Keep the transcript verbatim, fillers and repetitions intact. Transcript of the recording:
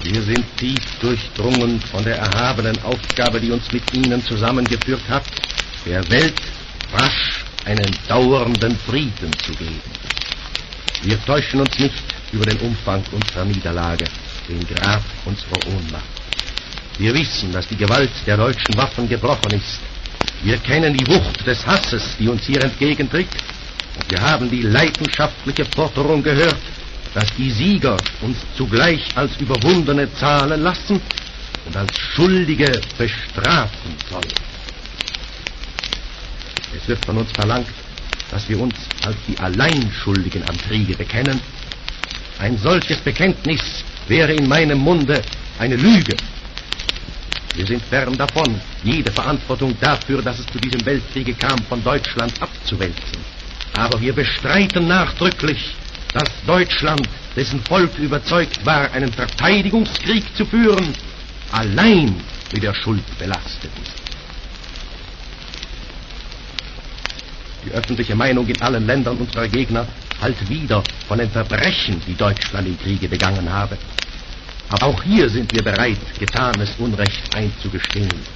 Wir sind tief durchdrungen von der erhabenen Aufgabe, die uns mit Ihnen zusammengeführt hat, der Welt rasch einen dauernden Frieden zu geben. Wir täuschen uns nicht über den Umfang unserer Niederlage, den Grad unserer Ohnmacht. Wir wissen, dass die Gewalt der deutschen Waffen gebrochen ist. Wir kennen die Wucht des Hasses, die uns hier entgegentritt. Und wir haben die leidenschaftliche Forderung gehört, dass die Sieger uns zugleich als Überwundene zahlen lassen und als Schuldige bestrafen sollen. Es wird von uns verlangt, dass wir uns als die Alleinschuldigen am Kriege bekennen. Ein solches Bekenntnis wäre in meinem Munde eine Lüge. Wir sind fern davon, jede Verantwortung dafür, dass es zu diesem Weltkriege kam, von Deutschland abzuwälzen. Aber wir bestreiten nachdrücklich, dass Deutschland, dessen Volk überzeugt war, einen Verteidigungskrieg zu führen, allein mit der Schuld belastet ist. Die öffentliche Meinung in allen Ländern unserer Gegner halt wieder von den Verbrechen, die Deutschland im Kriege begangen habe. Aber auch hier sind wir bereit, getanes Unrecht einzugestehen.